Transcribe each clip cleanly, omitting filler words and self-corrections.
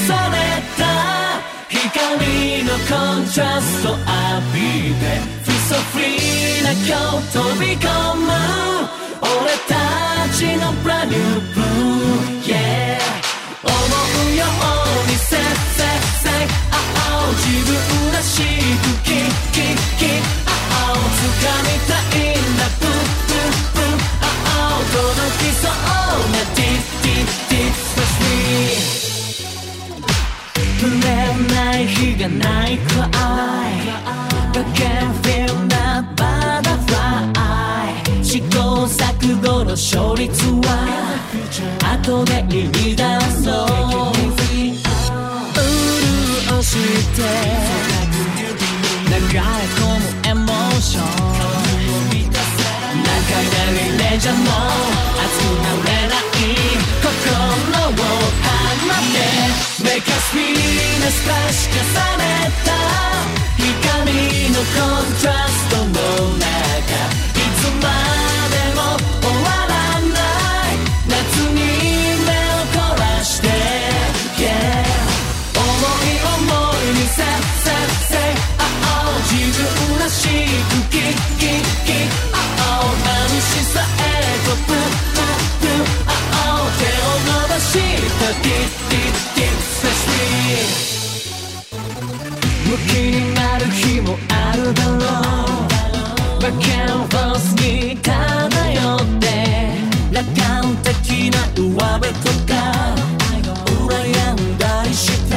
された光のコントラスト浴びて Feel so free な今日飛び込む俺たちの Brand new blue Yeah 思うように Say say say oh 自分らしくキキキ oh 掴みたいんだプププ oh 届きそうな Deep deep deep Especially 触れない日がないくらい I can feel that butterfly 試行錯誤の勝率は後で言い出そう潤して流れ込むエモーション何回なりレジャーも熱くなれない心を放ってMake us feel なスパッシュ重ねた光のコントラストの中いつまでも終わらない夏に目を凝らして Yeah 思いに Say say say oh 自分らしくキキキ oh 眩しさへとプププ oh 手を伸ばしたディッディッディッムキになる日もあるだろうバックアンドフォースに漂って楽観的な上辺とか羨んだりして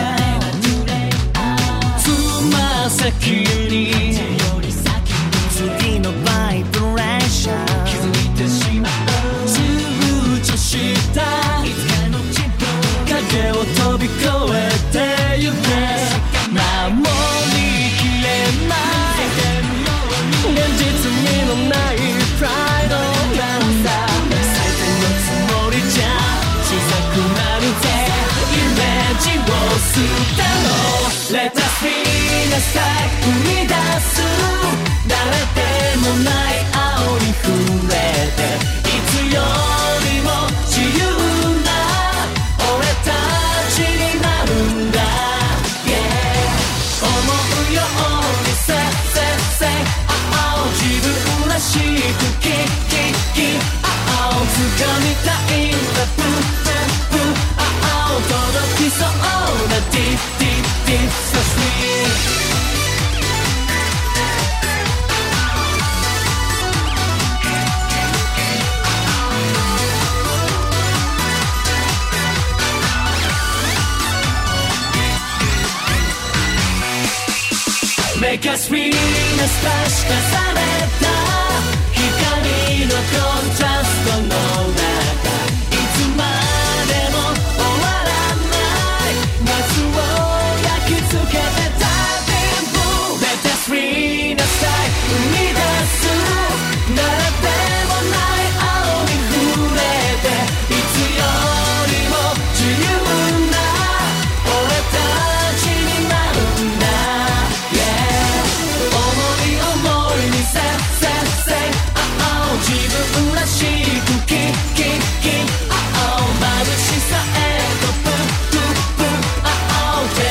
つま先に次のバイブレーション気づいてしまう躊躇した影を飛び越えてゆけ守りきれない現実にのないプライドなんだ最低のつもりじゃ小さくなるぜイメージを捨てろ Let us be the sky 生み出す誰でもない青に触れていつよりも自由な俺たちになるんだSay, say, say, oh 自分らしくキキキ oh 掴みたいんだプププ oh 届きそうな Deep deep deep so sweet Make us feel なスパッシュ重ねた光のコントラストの中